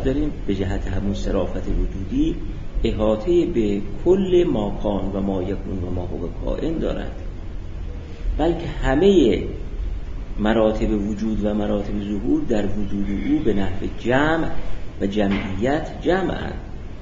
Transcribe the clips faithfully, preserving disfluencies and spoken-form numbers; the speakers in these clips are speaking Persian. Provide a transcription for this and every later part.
دقت داریم به جهت همون صرافت وجودی احاطه به کل ما کان و ما یکون و ما هو کائن دارد، بلکه همه مراتب وجود و مراتب ظهور در وجود او به نحو جمع و جمعیت جمعند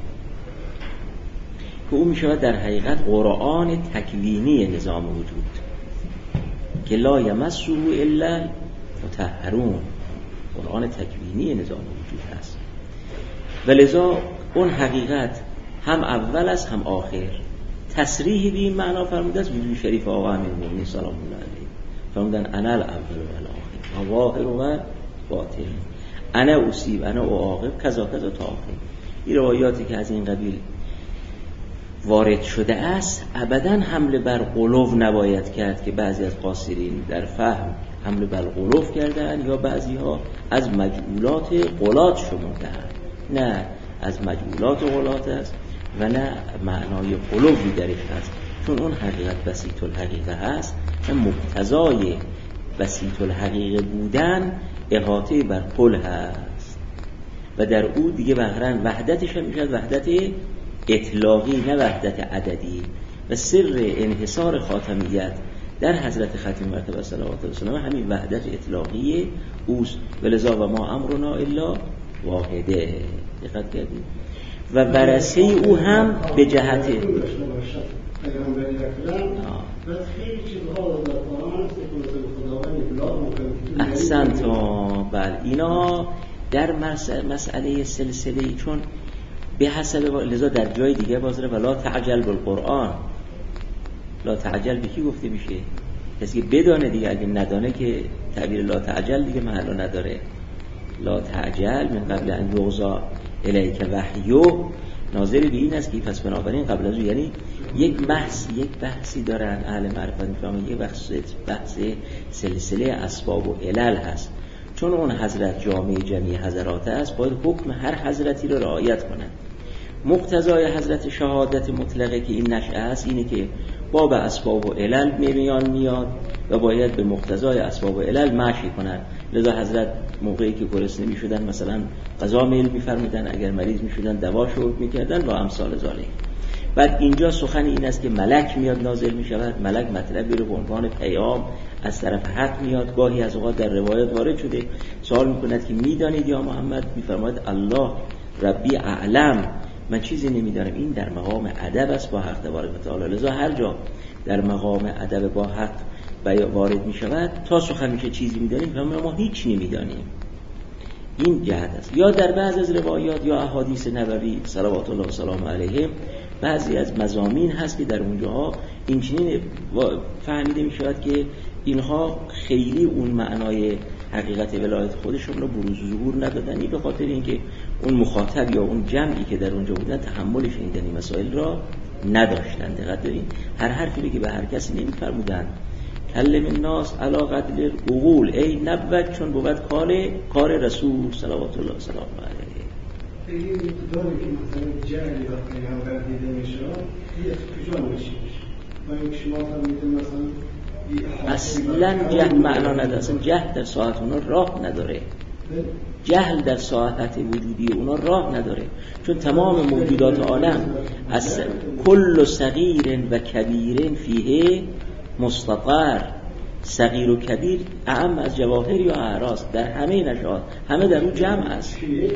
که او می شود در حقیقت قرآن تکوینی نظام وجود که لا یمسه الا مطهرون، قرآن تکوینی نظام وجود هست. ولذا اون حقیقت هم اول است هم آخر. تصریح به این معنا فرموده است وجود شریف آقا امیرالمومنین سلام الله علیه، فرمودن انا الاول و الاخر و ظاهر و باطن، انا اصیب انا اعاقب کذا کذا تا آخر. این روایاتی که از این قبیل وارد شده است ابداً حمله بر قلوب نباید کرد که بعضی از قاصرین در فهم حمله بر قلوب کردن یا بعضی ها از مجعولات قلات شمردند. نه، از مجعولات قلات است و نه معنای قلوبی درش هست، چون اون حقیقت بسیط الحقیقه هست و مقتضای بسیط الحقیقه بودن احاطه بر کل هست و در او دیگه بهرن وحدتش هم میشد وحدت اطلاقی نه وحدت عددی. و سر انحصار خاتمیت در حضرت ختم مرتبه صلوات الله علیه و همین وحدت اطلاقی اوست. ولذا و ما امرنا الا واحده. دقت کردید؟ و برسه او هم به جهت احسنت. بله اینا در مسئله سلسله چون به حسب لذا در جای دیگه بازره ولا تعجل بالقرآن. لا تعجل به کی گفته میشه؟ کسی که بدانه دیگه، اگه ندانه که تعبیر لا تعجل دیگه محل نداره. لا تعجل من قبل ان یغزا الیک وحیو ناظر به این است که پس بنابراین قبل از او، یعنی یک بحث یک بحثی دارن اهل معرفت میفهمن، یک بحث بحث سلسله اسباب و علل هست. چون اون حضرت جامع جمعی حضرات است باید حکم هر حضرتی رو رعایت کنند. مقتضای حضرت شهادت مطلقه که این نشأه است اینه که باب اسباب و علل میان میاد و باید به مقتضای اسباب و علل مشی کنند. لذا حضرت موقعی که گرسنه میشدن مثلا غذا میل میفرمودن، اگر مریض میشدن دوا شرب میکردن و امثال ذالک. بعد اینجا سخن این است که ملک میاد نازل میشود، ملک مطلبی رو به عنوان پیام از طرف حق میاد. گاهی از اوقات در روایت وارد شده سوال میکند که میدانید یا محمد؟ میفرماید الله ربی اعلم، من چیزی نمیدانم. این در مقام ادب است با حق تبارک و تعالی. لذا هر جا در مقام ادب با حق وارد میشود تا سخن میشه چیزی میدانیم و ما هیچ نمیدانیم. این جهت است. یا در بعض از روایات یا احادیث نبوی صلوات الله و سلام علیه بعضی از مضامین هست که در اونجاها این چنین فهمیده می شود که اینها خیلی اون معنای حقیقت ولایت خودشون رو بروز ظهور ندادن، به خاطر اینکه اون مخاطب یا اون جمعی که در اونجا بودن تحمل شنیدن این مسائل را نداشتند. دقت دارین هر حرفی که به هر کسی نمی‌فرمودن کلم الناس علی قدر العقول ای نبوت، چون بود کار کار رسول صلوات الله و سلام علیه. این داره که مثلا جعلی وقتی پیغمبر دیده میشه یه کجا میشه و این شما فهمیدین مثلا اصلا جهل معنا نداره، اصلا جهل در ساعت اونا راه نداره. جهل در ساعت وجودی اونا راه نداره، چون تمام موجودات عالم از کل صغیر و کبیر فیه مستقر، صغیر و کبیر اعم از جواهر یا اعراض در همه نشاط، همه در اون جمع است.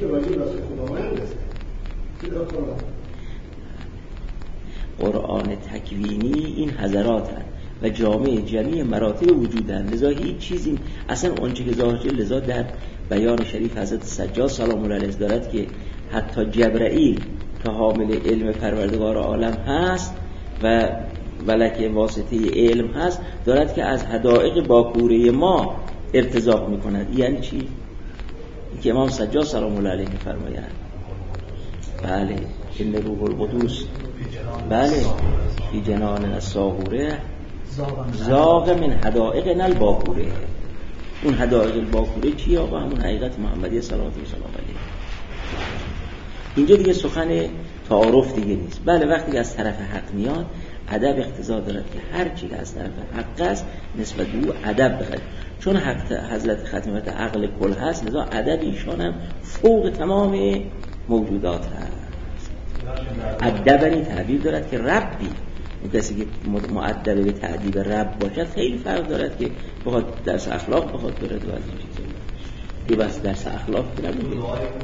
قرآن تکوینی این حضرات هست و جامع جمعی مراتب وجودن. لذا هیچ چیزی اصلا اونچه که ظاهر شد، لذا در بیان شریف حضرت سجاد سلام الله علیه دارد که حتی جبرائیل که حامل علم پروردگار عالم هست و ملک واسطه علم هست دارد که از حدائق باکوره ما ارتزاق می کند. یعنی چی؟ این که امام سجاد سلام الله علیه فرمایند بله این روح القدوس بله فی جنان الساغوره زاغ من حدائق الباکوره. اون حدائق الباکوره چیه آقا؟ همون حقیقت محمدی صلوات الله سلام علیه. اینجا دیگه سخن تعارف دیگه نیست. بله وقتی از طرف حق میاد ادب اقتضا دارد که هر چی که از طرف حق است نسبت به او ادب بخواهد، چون حق حضرت ختمیت عقل کل هست، لذا ادب ایشان هم فوق تمام موجودات هست. ادب این تعبیر دارد که ربی، اون کسی که مؤدب به تعدیب رب باشد خیلی فرق دارد که بخواد درس اخلاق بخواد برد و از این چیزا که بس درس اخلاق که نبوده.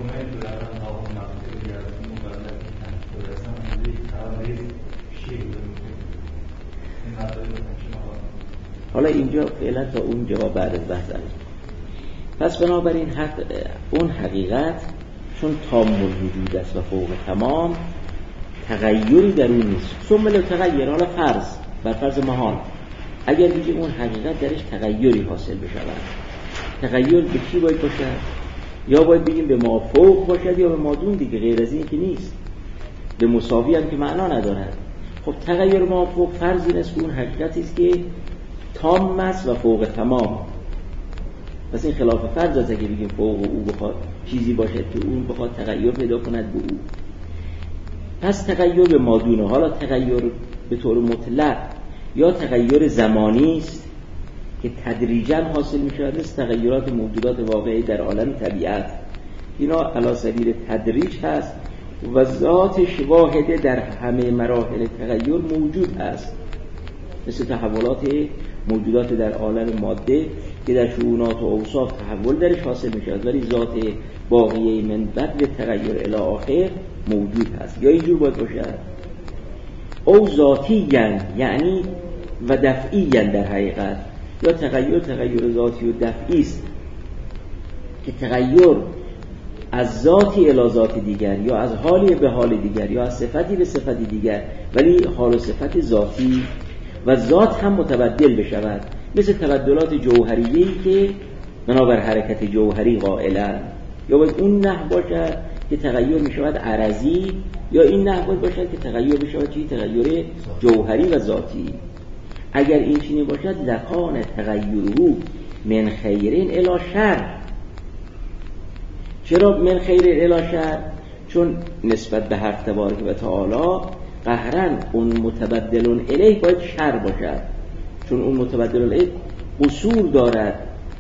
حالا اینجا فعلا تا اون جواب بعد از بحث است. پس بنابراین حق اون حقیقت چون تام الوجود است و فوق تمام، تغییری در اون نیست. ثم لو تغییر، حالا فرض بر فرض محال، اگر بگیم اون حقیقت درش تغییری حاصل بشود، تغییر به چی باید باشد؟ یا باید بگیم به ما فوق باشد یا به ما دون، دیگه غیر از این که نیست. به مساوی هم که معنا ندارد. خب تغییر ما فوق فرض این است که اون حقیقتی است که تام است و فوق تمام. پس این خلاف فرض است که بگیم فوق او بخواد چیزی باشد که اون بخواد تغییر پیدا کند به او. پس تغییر به ما دونه، حالا تغییر به طور مطلق یا تغییر زمانی است که تدریجاً حاصل می شود، مثل تغییرات موجودات واقعی در عالم طبیعت، اینا علی سبیل تدریج هست و ذاتش واحده در همه مراحل تغییر موجود است، مثل تحولات موجودات در عالم ماده که در شؤونات و اوصاف تحول درش حاصل می شود، ولی ذات باقیه من بدل تغییر الی آخر موجود هست. یا اینجور باید باشد او ذاتی یعنی و دفعی در حقیقت، یا تغییر تغییر ذاتی و دفعی است که تغییر از ذاتی الی ذات دیگر یا از حالی به حال دیگر یا از صفتی به صفتی دیگر، ولی حال و صفت ذاتی و ذات هم متبدل بشود، مثل تبدلات جوهریه‌ای که بنابر حرکت جوهری قائلند. یا باید اون نحو باشد که تغییر می شود عرضی، یا این نحو باشد که تغییر بشود چی؟ تغییر جوهری و ذاتی. اگر این چنین باشد لکان تغییره من خیرین الی شر. چرا من خیرین الی شر؟ چون نسبت به حق تبارک و تعالی قهرن اون متبدلون الیه باید شر باشد، چون اون متبدلون الیه قصور دارد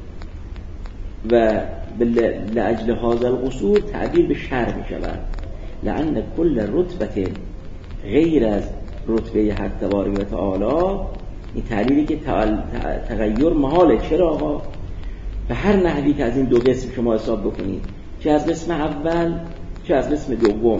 و لأجل هذا القصور تعبیر به شر می شود. لأن کل رتبه غیر از رتبه حق تبارک و تعالی، این تعلیلی که تغییر محاله. چرا آقا؟ به هر نحوی که از این دو قسم شما حساب بکنید، چه از قسم اول چه از قسم دوم،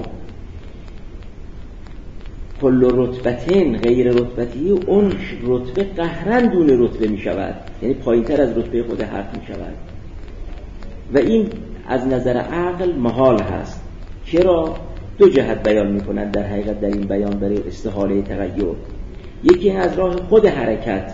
کل رتبتین غیر رتبتی، اون رتبه قهرن دون رتبه می شود، یعنی پایین تر از رتبه خود حق می شود و این از نظر عقل محال هست. چرا؟ دو جهت بیان می کنند در حقیقت در این بیان برای استحاله تغییر. یکی از راه خود حرکت،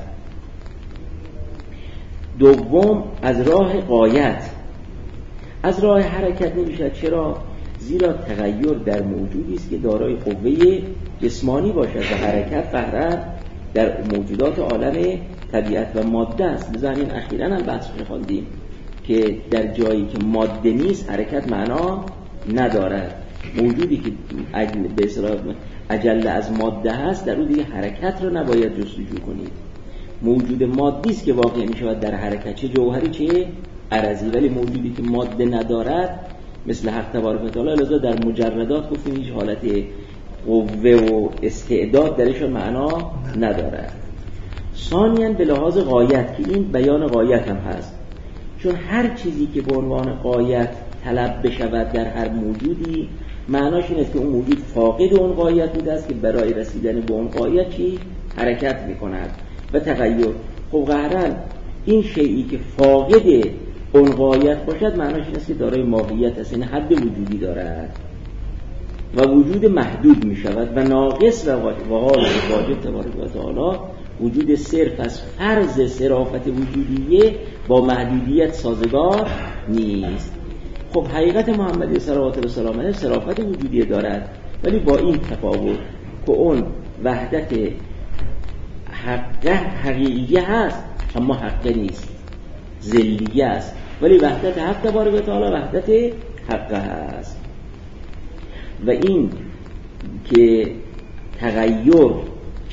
دوم از راه غایت. از راه حرکت نمیشه. چرا؟ زیرا تغییر در موجودی است که دارای قوه جسمانی باشد و حرکت قهرن در موجودات عالم طبیعت و ماده است. لذا این اخیراً هم بحث خواندیم که در جایی که ماده نیست حرکت معنا ندارد. موجودی که به اصطلاح اجل از ماده هست در اون دیگه حرکت رو نباید جستجو کنید. موجود مادی است که واقع می شود در حرکت، چه جوهری چه عرضی. ولی موجودی که ماده ندارد مثل حق تبارک و تعالی، لذا در مجردات گفتیم هیچ حالت قوه و استعداد درشون معنا ندارد. ثانیاً به لحاظ غایت، که این بیان غایت هم هست، چون هر چیزی که به عنوان غایت طلب بشود در هر موجودی معناش این است که اون موجود فاقد اون غایت بوده است که برای رسیدن به اون غایت چی؟ حرکت میکند و تغییر. خب قهرن این شیئی که فاقد اون غایت باشد معناش این است که دارای ماهیت است، این حد وجودی دارد و وجود محدود می شود و ناقص و حال واجب تبارک و تعالی وجود صرف از فرض صرافت وجودیه با محدودیت سازگار نیست. خب حقیقت محمدی صلوات الله وسلم علیه صرافت وجودیه دارد، ولی با این تفاوت که اون وحدت حقه حقیقیه هست اما حقه نیست، ذلیه است، ولی وحدت حق تبارک و تعالی وحدت حقه هست. و این که تغییر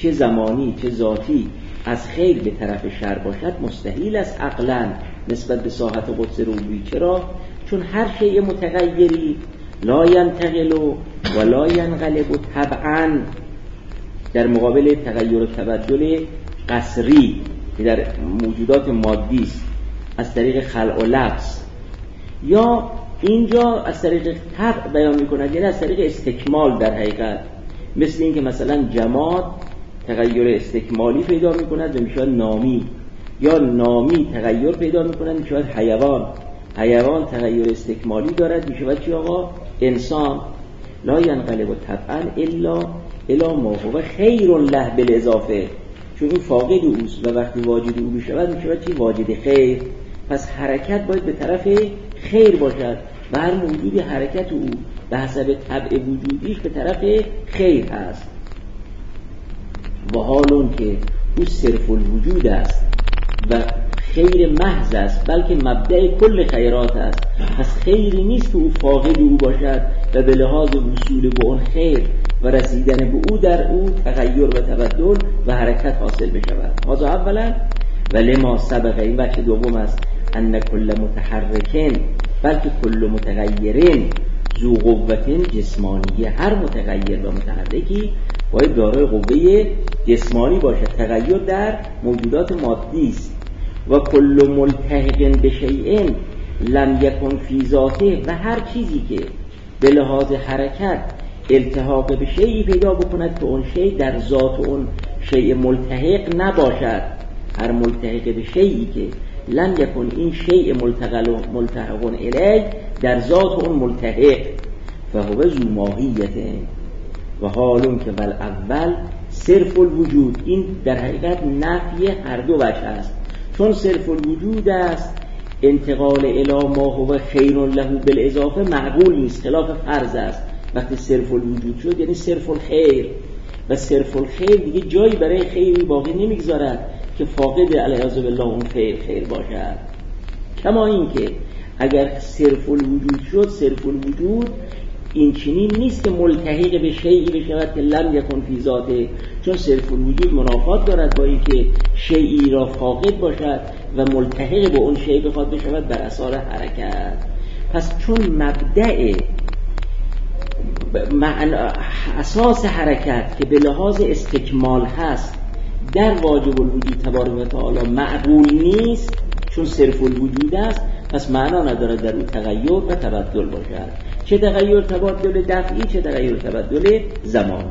چه زمانی چه ذاتی از خیر به طرف شر باشد مستحیل است عقلا نسبت به ساحت قدس ربوبی. چرا؟ چون هر شیء متغیری لا ینتقل و لا ینقلب طبعا در مقابل تغییر و تبدل قصری که در موجودات مادی است از طریق خلع و لبس، یا اینجا از طریق طبع بیان می‌کند، یعنی از طریق استکمال در حقیقت، مثل این که مثلا جماد تغییر استکمالی پیدا می‌کند و میشود نامی، یا نامی تغییر پیدا می‌کند میشود حیوان، حیوان تغییر استکمالی دارد میشود چی آقا؟ انسان. لا ینقلب طبعا الا الا ما هو خیر له بالاضافه، چون این فاقد اوست و وقتی واجد او بشود میشود چی؟ واجد خیر. پس حرکت باید به طرف خیر باشد و هر موجودی حرکت او به حسب طبع وجودیش به طرف خیر هست. و حالون که او صرف الوجود است و خیر محض است، بلکه مبدأ کل خیرات است. پس خیری نیست که او فاقد او باشد و به لحاظ وصول به اون خیر و رسیدن به او در او تغییر و تبدل و حرکت حاصل بشود. هذا اولا. و لما سبق، این بخش دوم است، ان کل متحرکین بلکه کل متغیرین ذو قوت جسمانی، هر متغیر و متحرکی باید دارای قوه جسمانی باشد. تغییر در موجودات مادی است. و کل ملتحق بشیء لم یکن فی ذاته، و هر چیزی که به لحاظ حرکت التحاق به شیئی پیدا بکند که اون شیء در ذات اون شیء ملتحق نباشد. هر ملتحق به شیئی که لم یکن این شیء ملتقل ملتحق الیه در ذات اون ملتحق، فهو ذو ماهیت. و حالون که ول اول صرف الوجود، این در حقیقت نفی هر دو وجه است. چون صرف الوجود است انتقال الی ما هو خیر له بالاضافه معقول نیست، خلاف فرض است. وقتی صرف الوجود شد یعنی صرف الخیر، و صرف الخیر دیگه جایی برای خیری باقی نمیگذارد که فاقد علیاذ بالله اون خیر خیر باشد. کما این که اگر صرف الوجود شد، صرف الوجود این چنین نیست که ملتحق به شیئی بشود که لم یکن فی ذاته، چون صرف الوجود منافات دارد با اینکه شیئی را فاقد باشد و ملتحق به اون شیء بخواد بشود بر اثر حرکت. پس چون مبدأ اساس حرکت که به لحاظ استکمال هست در واجب الوجود تبارک و تعالی معقول نیست، چون صرف الوجود است، پس معنا ندارد در اون تغییر و تبدل باشد، چه تغییر تبدل دفعی چه تغییر تبدل زمانی.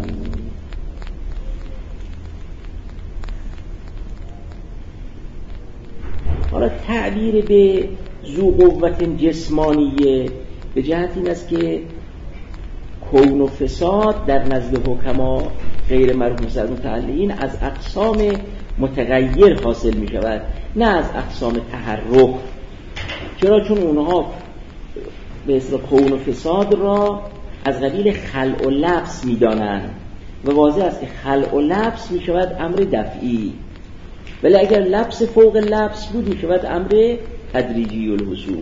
حالا تعبیر به ذو قوت جسمانیه به جهت این است که کون و فساد در نزد حکما غیر مرحوم متعلقین از اقسام متغیر حاصل می شود، نه از اقسام تحرک. چرا؟ چون اونها به اصطلاح کون و فساد را از قبیل خلع و لبس می دانند و واضح است که خلع و لبس می شود امر دفعی، ولی اگر لبس فوق لبس بود می شود امر تدریجی الحصول.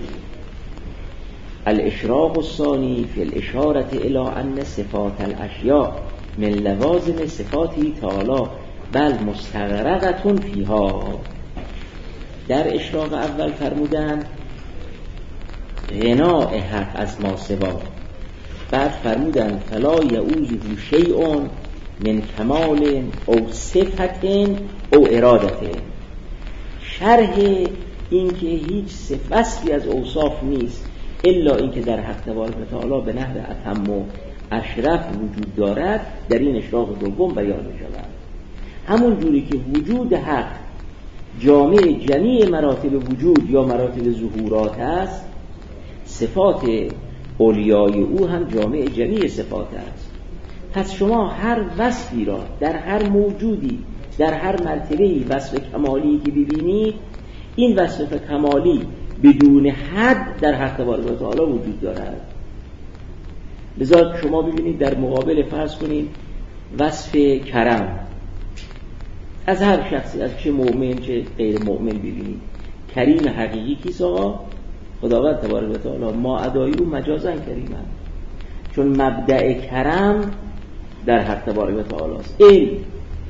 الاشراق الثانی فی الاشاره الی ان صفات الاشیاء من لوازم صفاتی تعالی بل مستغرقه فیها. در اشراق اول فرمودند غناء حق از ما سوا، بعد فرمودند فلا یعوزه شیء من کمال او صفت او اراده. شرح این که هیچ صفتی از اوصاف نیست الا اینکه در حق تبارک و تعالی به نحو اتم و اشرف وجود دارد در این اشراق دوم بیان می شود. همون جوری که وجود حق جامع جمیع مراتب وجود یا مراتب ظهورات است، صفات اولیای او هم جامع جمیع صفات است. پس شما هر وصفی را در هر موجودی در هر مرتبه‌ای وصف کمالی که ببینید، این وصف کمالی بدون حد در حق تبارک و تعالی وجود دارد. لذا شما ببینید در مقابل فرض کنید وصف کرم از هر شخصی، از چه مؤمن چه غیر مؤمن ببینید، کریم حقیقی کیست آقا؟ خداوند تبارک و تعالی. ما ادای او مجازن کریمن، چون مبدأ کرم در حق تبارک و تعالی است. علم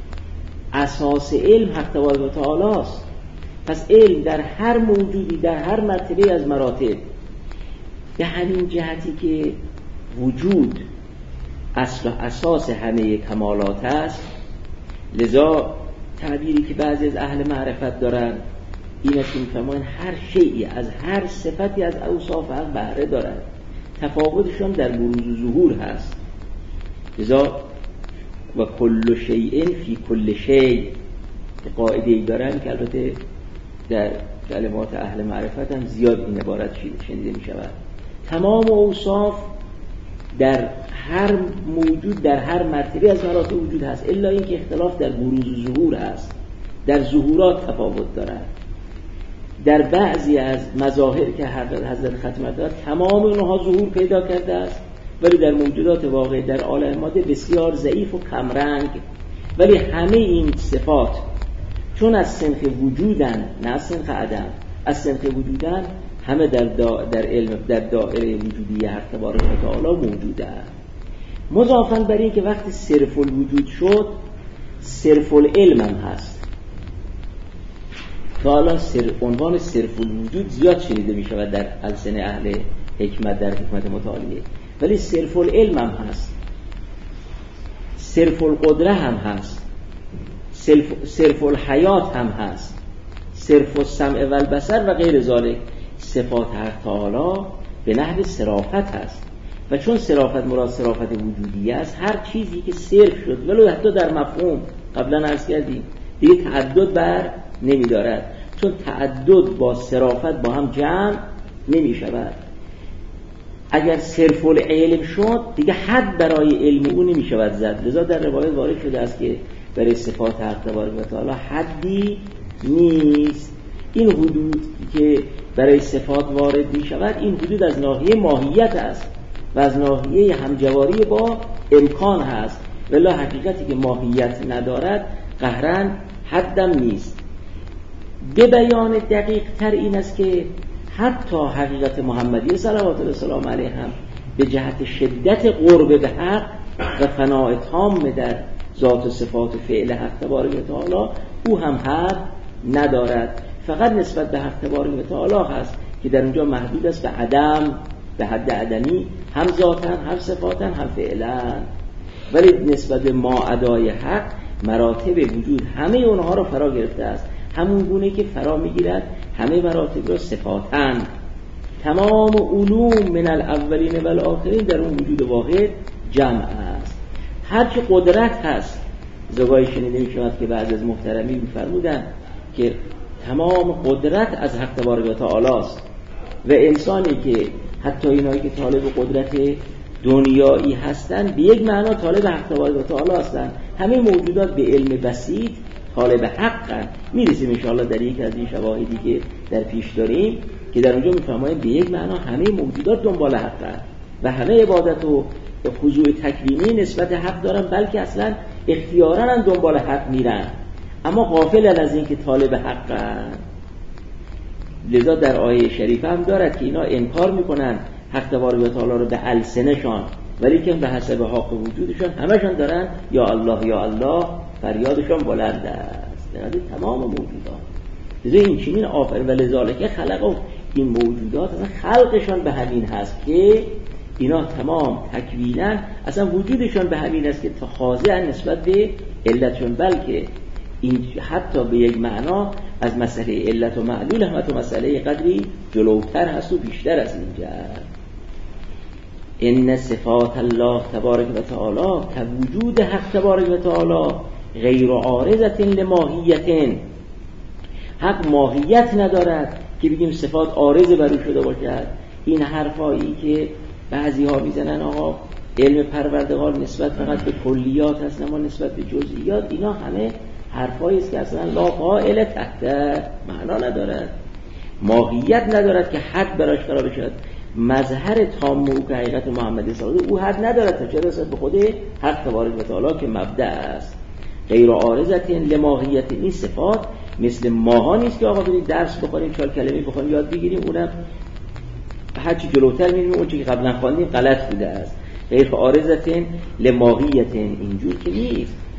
اساس علم حق تبارک و تعالی است. پس علم در هر موجودی در هر مرتبه از مراتب به همین جهتی که وجود اصل و اساس همه کمالات است، لذا تعبیری که بعضی از اهل معرفت دارن این است که می‌فرمایند هر شیئی از هر صفتی از اوصاف حق بهره دارد، تفاوتشون در بروز و ظهور هست. لذا و کل شیء فی کل شیء قاعده‌ای دارن که البته در کلمات اهل معرفت هم زیاد این عبارت شنیده می شود. تمام اوصاف در هر موجود در هر مرتبه از مراتب وجود هست، الا اینکه اختلاف در بروز و ظهور هست، در ظهورات تفاوت دارد. در بعضی از مظاهر که حضرت ختم داد تمام اونها ظهور پیدا کرده است، ولی در موجودات واقعی در عالم ماده بسیار ضعیف و کمرنگ. ولی همه این صفات چون از صنف وجودن نه از صنف عدم، از صنف وجودن، همه در دا در علم در دائره وجودی حق تبارک و تعالی موجوده. مضافاً بر این که وقتی صرف الوجود شد صرف العلم هم هست. تا الان عنوان صرف الوجود زیاد شنیده می شود در السن اهل حکمت در حکمت مطالعه، ولی صرف العلم هم هست، صرف القدره هم هست، صرف, صرف الحیات هم هست، صرف السمع و البصر و غیر ذالک. صفات حق تعالی به نحو صرافت هست و چون صرافت مراد صرافت وجودی است، هر چیزی که صرف شد ولو حتی در مفهوم قبلا عرض کردیم دیگه تعدد بر نمی دارد، چون تعدد با صرافت با هم جمع نمی شود. اگر صرف العلم شد دیگه حد برای علم او نمی شود زد. لذا در روایت وارد شده است که برای صفات حق تبارک و تعالی حدی نیست. این حدود که برای صفات وارد می شود این حدود از ناحیه ماهیت است و از ناحیه همجواری با امکان هست، ولی حقیقتی که ماهیت ندارد قهرن حدم نیست. به بیان دقیق تر این است که حتی حقیقت محمدی صلوات الله وسلام علیه هم به جهت شدت قرب به حق و فناء تام در ذات و صفات و فعل حق تبارک و تعالی او هم حد ندارد. فقط نسبت به حق تبارک و تعالی هست که در اونجا محدود است به عدم، به حد عدمی، هم ذاتن هم صفاتن هم فعلن. ولی نسبت به ما ادای حق مراتب وجود همه اونها رو فرا گرفته است، همون گونه که فرا میگیرد همه مراتب رو صفاتن. تمام علوم من الاولین و الاخرین در اون وجود واحد جمع است. هرچی قدرت هست، زگاهی شنیده می شود که بعض از محترمی می‌فرمودند که تمام قدرت از حق تبارک و تعالی است و انسانی که حتی اینایی که طالب قدرت دنیایی هستند به یک معنا طالب حق تبارک و تعالی هستند. همه موجودات به علم بسیط طالب حقن. میرسیم انشاءالله در یک از این شواهدی که در پیش داریم که در اونجا میفهمیم به یک معنا همه موجودات دنبال حقن و همه عبادت و خضوع تکوینی نسبت حق دارن، بلکه اصلا اختیاراً هم دنبال حق میرن اما غافلن از این که طالب حقن. لذا در آیه شریفه هم دارد که اینا انکار میکنن حق تبارک و تعالی رو به السنشان، ولی که به حسب حق وجودشان همشان دارن یا الله یا الله، فریادشان بلند است. در تمام موجودات لذا این چنین آفر و لذالک خلق این موجودات اصلا خلقشان به همین هست که اینا تمام تکوینا اصلا وجودشان به همین است که تخاضع نسبت به علتشون، بلکه این حتی به یک معنا از مسئله علت و معلول هم تو مسئله قدری جلوتر هست و بیشتر از اینجا. ان صفات الله تبارک و تعالی که وجود حق تبارک و تعالی غیر عارضه لماهیت، حق ماهیت ندارد که بگیم صفات عارض بر او شده باشد. این حرفایی که بعضی ها میزنن آقا علم پروردگار نسبت فقط به کلیات هست اما نسبت به جزئیات، اینا همه حرفایی است که اصلا لا قائل تحت معنا ندارد، ماهیت ندارد که حد براش قرار بشد. مظهر تام او که حقیقت محمدی صلی الله علیه و او حد ندارد تا چه رسد به خود حق تبارک و تعالی که مبدأ است. غیر عارضه لماهیت این صفات مثل ماها نیست که آقا برید درس بخونیم چهار کلمه بخونیم یاد بگیریم، اونم هرچی جلوتر میریم اون چیزی که قبلا خواندیم غلط بوده است. غیر عارضه لماهیت اینجور که نیست.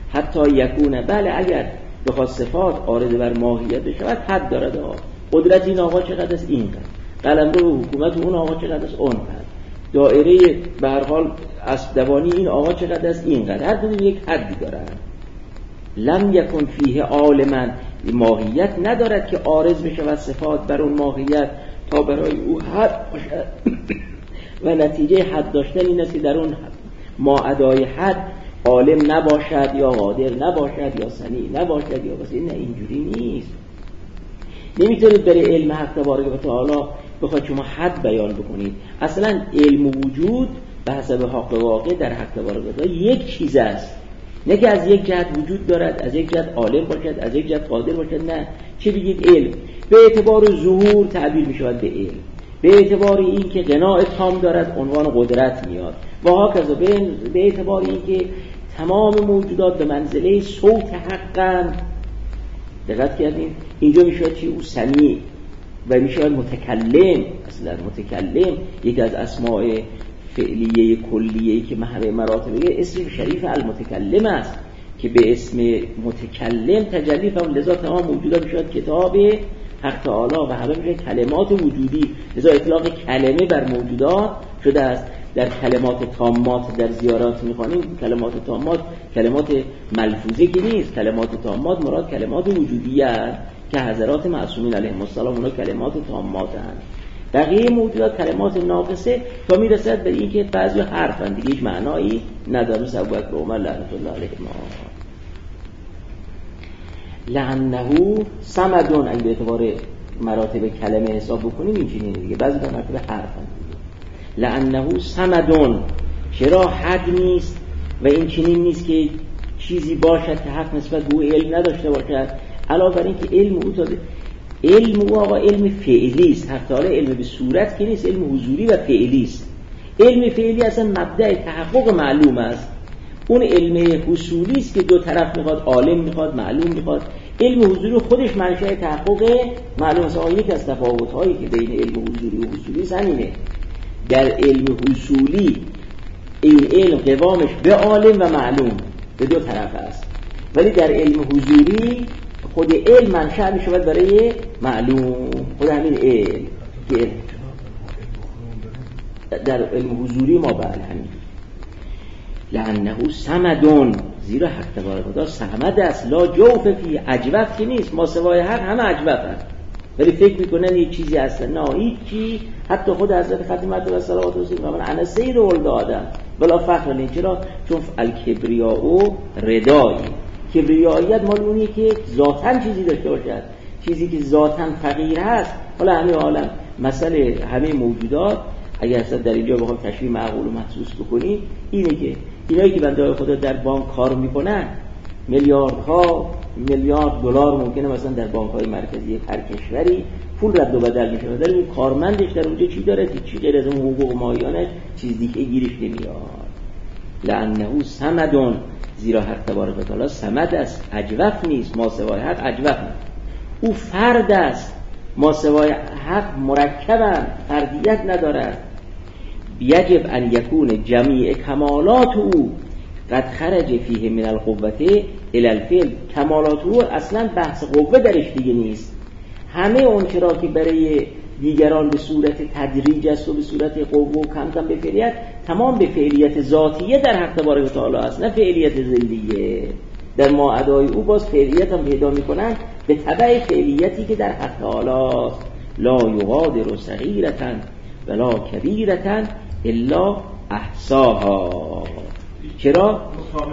حتی یکونه، بله اگر بخواد صفات عارض بر ماهیت بشود حد دارد. ها قدرت این آقا چقدر است؟ اینقدر. قلمرو حکومت اون آقا چقدر است؟ اونقدر. دایره به هر حال اسبدوانی این آقا چقدر است؟ اینقدر. هر کدوم یک حدی دارد. لم یکن فیه عالما، ماهیت ندارد که عارض بشود صفات بر اون ماهیت تا برای او حد باشد. و نتیجه حد داشتن این است که در اون ما ادای حد عالم نباشد یا قادر نباشد یا سمیع نباشد یا بس. نه اینجوری نیست. نمیتونید برای علم حق تبارک و تعالی بخواید شما حد بیان بکنید. اصلا علم وجود به حسب حق واقع در حق تبارک و تعالی یک چیز است، نه که از یک جهت وجود دارد، از یک جهت عالم باشد، از یک جهت قادر باشد. نه، چه بگید علم به اعتبار ظهور تعبیر می شود به علم، به اعتبار این که قناع تام دارد عنوان قدرت میاد و هاکذا به اعتبار این که تمام موجودات به منزله صوت حقن. دقت کردین اینجا می شود چی؟ او سمیع و می شود متکلم. اصلا متکلم یک از اسماء فعلیه کلیه‌ای که همه مراتبه اسم شریف المتکلم است که به اسم متکلم تجلی فرمود. لذا تمام موجودات میشود کتاب حق تعالی و همه میشه کلمات وجودی. لذا اطلاق کلمه بر موجودات شده است. در کلمات تامات در زیارات میخوانیم کلمات تامات کلمات ملفوظه که نیست، کلمات تامات مراد کلمات وجودی است که حضرات معصومین علیهم السلام اونا کلمات تامات هستند. بقیه موجودات کلمات ناقصه تا میرسد به این که بعضی حرفن دیگه هیچ معنایی نداره. مثل ابوبکر و عمر لعنت الله علیهما. لعنه صمدون اگه به اعتبار مراتب کلمه حساب بکنیم اینجوریه دیگه، بعضی به مراتب حرفن دیگه. لعنه صمدون، چرا حد نیست و این چنین نیست که چیزی باشد که حق نسبت به او علم نداشته باشد. علاوه بر این که علم او تازه علم او آقا علم فعلی است. حق تعالی علم به صورت که نیست، علم حضوری و فعلی است. علم فعلی اصلا مبدأ تحقق معلوم است. اون علم حصولی است که دو طرف میخواد، عالم میخواد، معلوم میخواد. علم حضوری خودش منشأ تحقق معلوم است. یک از تفاوت‌هایی که بین علم حضوری و حصولی است همینه. در علم حصولی این علم قوامش به عالم و معلوم به دو طرف است، ولی در علم حضوری خود علم منشأ می شود برای معلوم. خود همین علم که در علم حضوری ما بله همین. لعنه صمدون، زیرا حق تبارک و تعالی صمد است. لا جوف فی، عجوف که نیست. ما سوای حق همه عجوف هست ولی فکر میکنن یک چیزی هست. نه هیچی. حتی خود حضرت ختم الانبیاء صلوات الله علیه و آله انا سید ولد آدم بلا فخر. نه چرا؟ چون الکبریاء ردایی، کبریاییت مال اونی که ذاتاً چیزی داشته باشد، چیزی که ذاتاً فقیر هست. حالا همه عالم مسئله همه موجودات اگر اصلا در اینجا بخوام تشریح معقول و محسوس بکنیم اینه که اینایی که بنده خدا در بانک کار میکنن میلیاردها میلیارد دلار ممکنه مثلا در بانک‌های مرکزی هر کشوری پول رد و بدل میشه، ولی اون کارمندش در اونجا چی داره؟ چی غیر از اون حقوق ماهیانش چیز دیگه گیرش نمیاد. لعنه صمدون، زیرا حق تبارک و تعالی صمد است، عجوف نیست. ما سوای حق عجوف نیست. او فرد است، ما سوای حق مرکبن، فردیت ندارد. یجب ان یکون جمیع کمالات او قد خرج فیه من القوته الی الفعل. کمالات او اصلا بحث قوه درش دیگه نیست. همه اون چرا که برای دیگران به صورت تدریج است و به صورت قوه و کم کم به فعلیت، تمام به فعلیت ذاتیه در حق تبارک و تعالی است، نه فعلیت ذلیه. در ما ادای او باز فعلیت هم پیدا میکنن به تبع فعلیتی که در حق تعالی است. لا یغادر صغیرة ولا کبیرة الا احصاها. چرا؟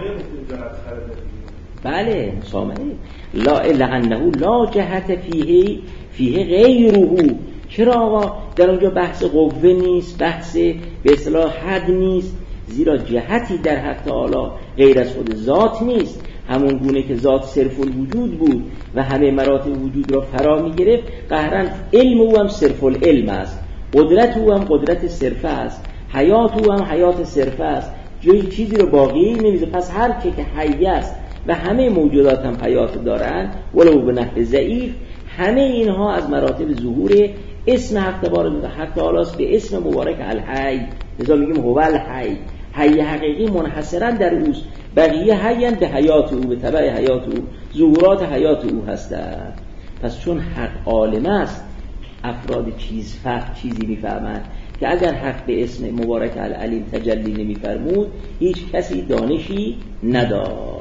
بله مسامحه. لا الا انه لا جهت فیه فیه غیره. چرا آقا در اونجا بحث قوه نیست، بحث به اصطلاح حد نیست؟ زیرا جهتی در حق تعالی غیر از خود ذات نیست. همون گونه که ذات صرف الوجود بود و همه مراتب وجود را فرا می گرفت، قهرا علم او هم صرف العلم است، قدرت او هم قدرت صرفه است، حیات او هم حیات صرفه است. جایی چیزی رو باقی نمیذاره. پس هر چی که حی است و همه موجودات هم حیات دارن ولو به نحو ضعیف، همه اینها از مراتب ظهور اسم حق تبارک و تعالی است به اسم مبارک الحی. لذا میگیم هو الحی. حی حقیقی منحصرا در اوست بقیه حیاً به حیات او، به تبع حیات او، ظهورات حیات او هستند. پس چون حق عالم است، افراد چیز فهم چیزی میفهمند که اگر حق به اسم مبارک العلیم تجلی نمیفرمود هیچ کسی دانشی نداشت.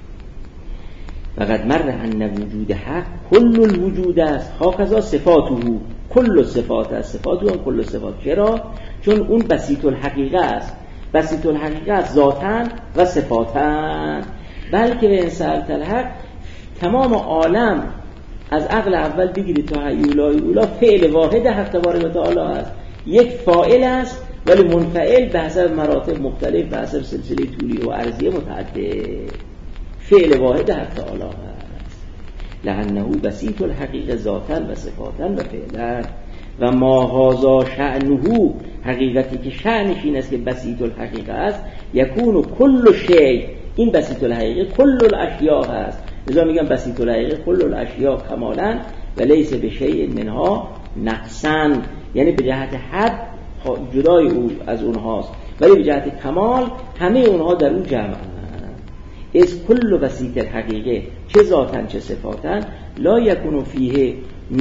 فقط مر ان وجود حق کل الوجود است، هاکذا صفاته کل صفات است، صفاته هم کل صفات. چرا؟ چون اون بسیط الحقیقه است، بسیط الحقیقه است ذاتاً و صفاتاً. بلکه به انسالت الحق تمام عالم از عقل اول بگیرید تا هیولای اولا فعل واحد حق تبارک و تعالی است، یک فاعل است ولی منفعل به حسب مراتب مختلف، به حسب سلسله طولی و عرضی متعدد. فعل واحد حق تعالی است، لانه بسیط الحقیقه ذاتاً و صفاتاً و فعلاً. و ما هذا شأنه، حقیقتی که شأنش این است که بسیط الحقیقه است، یکون کل شیء، این بسیط الحقیقه کل الاشیاء است. لذا میگم بسیط الحقیقه کل الاشیاء کمالاً و لیس بشیء منها نقصاً، یعنی به جهت حد جدای او از اونهاست ولی به جهت کمال همه اونها در اون جمع از کل بسیط الحقیقه چه ذاتاً چه صفاتاً لا یکون فیه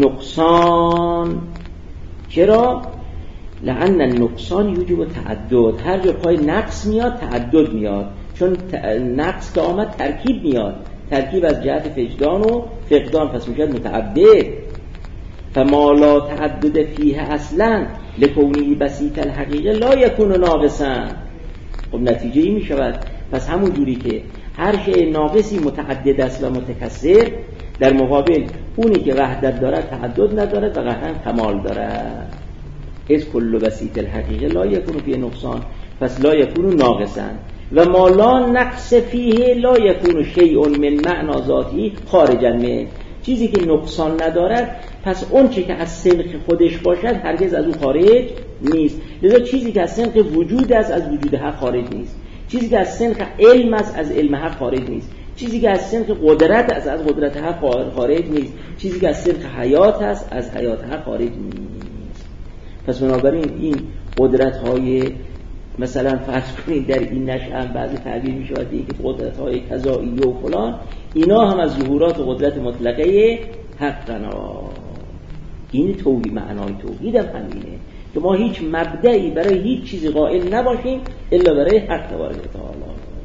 نقصان. چرا؟ لأن النقصان یوجب تعدد، هر جا پای نقص میاد تعدد میاد، چون نقص که آمد ترکیب میاد، ترکیب از جهت فقدان و فقدان، پس میشه متعدد. فما لا تعدد فیه اصلا لکونی بسیط الحقیقه لا یکون ناقصا. خب نتیجه ای میشود پس همون جوری که هر شیء ناقصی متعدد است و متکثر، در مقابل اونی که وحدت دارد تعدد ندارد و قطعا کمال دارد. از کل بسیط الحقیقه لا یکون فیه نقصان، پس لا یکون ناقصا. و ما لا نقص فیه لا یکون شیء من معنی ذاتی خارجا منه، چیزی که نقصان ندارد پس اون چی که از سنخ خودش باشد هرگز از او خارج نیست. لذا چیزی که از سنخ وجود است از وجود حق خارج نیست، چیزی که از سنخ علم است از علم حق خارج نیست، چیزی که از سنخ قدرت است از قدرت حق خارج نیست، چیزی که از سنخ حیات است از حیات حق خارج نیست. پس بنابراین این قدرت های مثلا فرض کنید در این نشأه بعضی تعبیر می شود که قدرت های قضائیه و فلان، اینا هم از ظهورات قدرت مطلقه حقنا. این توحید، معنای توحید هم همینه که ما هیچ مبدعی برای هیچ چیزی قائل نباشیم الا برای حق تبارک و تعالی.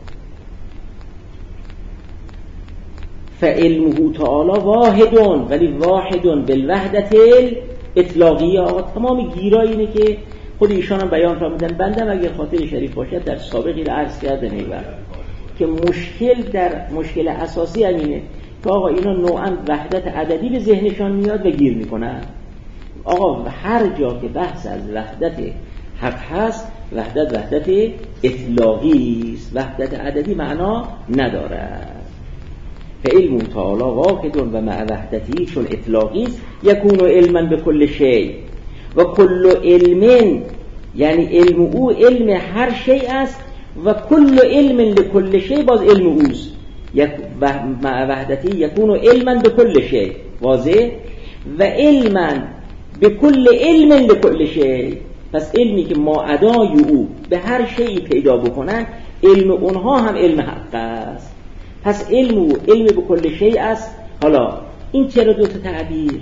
فعلمه تعالی واحدون، ولی واحدون بالوحدت الاطلاقیه. تمام گیرا اینه که خود ایشان هم بیان فرمودن، بندم اگر خاطر شریف باشد در سابقی عرض کردن ایوان که مشکل در مشکل اساسی همینه که آقا اینا نوعا وحدت عددی به ذهنشان میاد و گیر میکنن. آقا هر جا که بحث از وحدت حق هست، وحدت وحدت اطلاقی است، وحدت عددی معنا ندارد. فعلم تعالی واحد و مع وحدتی، چون اطلاقی است، یکون علما به کل شیء و کل علم، یعنی علم او علم هر شیء است و کل علم لکل شیء باز علم اوست. یک مع وحدتی یکون علما به کل شیء، واضح، و علما به کل علم لکل شیء. پس علمی که ما ادای او به هر شیء پیدا بکنن، علم اونها هم علم حق است. پس علم او علم به کل شیء است. حالا این چرا دو تا تعبیر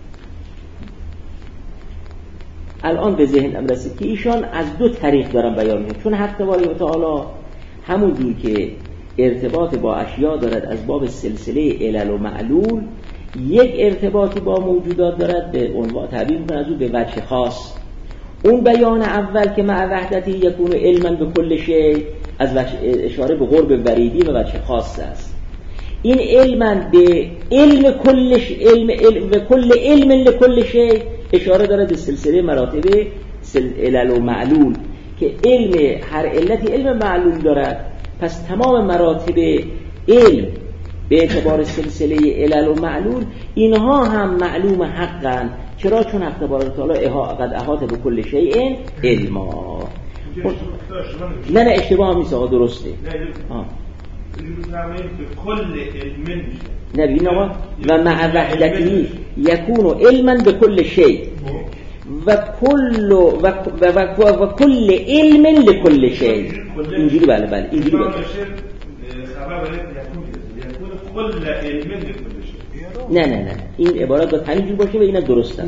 الان به ذهنم رسید که ایشان از دو طریق دارن بیان میکنن، چون حق تبارک و تعالی همون جور که ارتباط با اشیاء دارد از باب سلسله علل و معلول، یک ارتباطی با موجودات دارد به عنوان تعبیر میکنن از او به وجه خاص. اون بیان اول که مع وحدتی یکون علما به کل شیء از وجه اشاره به قرب وریدی و وجه خاص است. این علما به علم کلش علم علم و کل علم لکل شیء اشاره دارد به سلسله مراتب علل و معلول که علم هر علتی علم معلول دارد. پس تمام مراتب علم به اعتبار سلسله علل و معلول اینها هم معلوم حقن. چرا؟ چون حق تبارک و تعالی قد احاطه به کل شیء علما. نه نه اشتباه هم نیست آقا، درسته. آه. کل علم نه ببین آقا، و مع وحدتی یکون علما به کل شیء و کل و, و, و, و, و کل علم لکل شیء. اینجوری بله بله اینجوری بله یکون کل علم لکل شیء. نه نه نه این عبارت باید همینجور باشه و اینا درستن.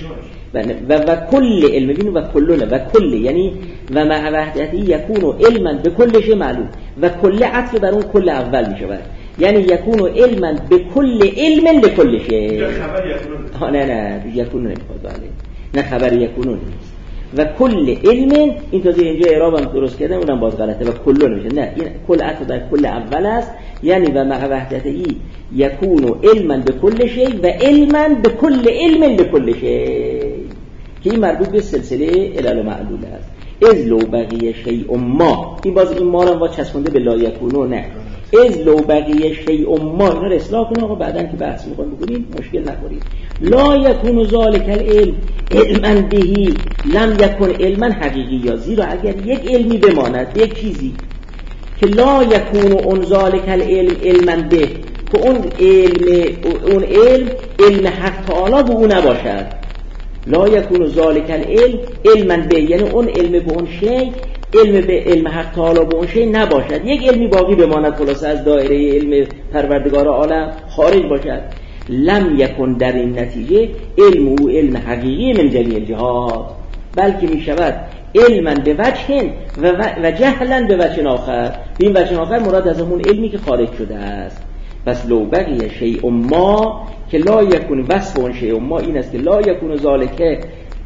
و و کل علم ببین و کلونه و کل یعنی و مع وحدتی یکون علما به کل شیء معلوم و کل عطف بر اون کل اول میشه. یعنی یکون علما به کل علم لکل شیء. ها نه نه یکون نمیخواد بله. نه خبر یکون نیست. و کل علم این تازه اینجا اعرابم درست کردم اونم باز غلطه و کلون میشه. نه این کل عطف بر کل اول است. یعنی و مع وحدتی یکون علما به کل شیء و علما به کل علم لکل شیء که این مربوط به سلسله علل و معلول است. از لو بقیه شیء ما این باز این ما رو با چسبونده به لا یکونو نه از لو بقیه شیء ما اینا رو اصلاح کنه آقا بعدن که بحث می‌کنیم بکنیم مشکل نخورید. لا یکون ذالک العلم علما بهی لم یکن علما حقیقی یا زیرا اگر یک علمی بماند یک چیزی که لا یکون اون ذالک العلم علما به که اون علم اون علم علم حق تعالی به اون نباشد. لا یکون ذالک العلم علما به یعنی اون علم به اون شی علم به علم حق تعالی به اون شی نباشد. یک علمی باقی بماند خلاص از دایره علم پروردگار عالم خارج باشد. لم یکن در این نتیجه علم او علم حقیقی من جمیع الجهات بلکه می شود علما به وجه و, و جهلا به وجه آخر. این وجه آخر مراد از همون علمی که خارج شده است. پس لو بقیه شیء ما که لا یکون وصف اون شیء ما این است که لا یکون ذالک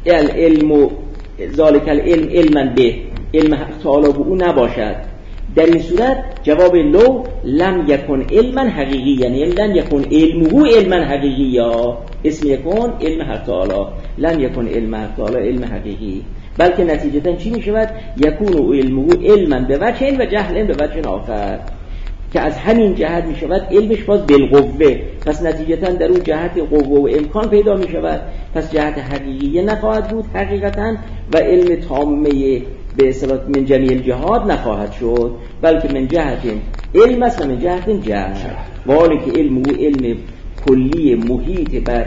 العلم ذالک العلم علما به علم حق تعالی به او نباشد. در این صورت جواب لو لم یکن علما حقیقی یعنی لم یکن علمه علما حقیقی یا اسم یکن علم حق تعالی لم یکن علم حق تعالی علم حقیقی بلکه نتیجتا چی می شود یکون علمه علما به وجه و جهلا به وجه آخر که از همین جهت می شود علمش باز بالقوه. پس نتیجتا در اون جهت قوه و امکان پیدا می شود. پس جهت حقیقی نخواهد بود حقیقتا و علم تامه به اصطلاح من جمیع الجهات نخواهد شد بلکه من جهت علم است و من جهت جهل ولی که علم او علم کلی محیط بر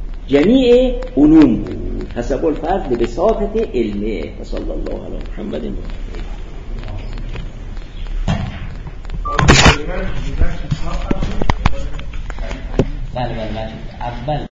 جمیع علوم بود حسب الفرد به بساطت علمه. صلی الله علی محمد. بله بله اول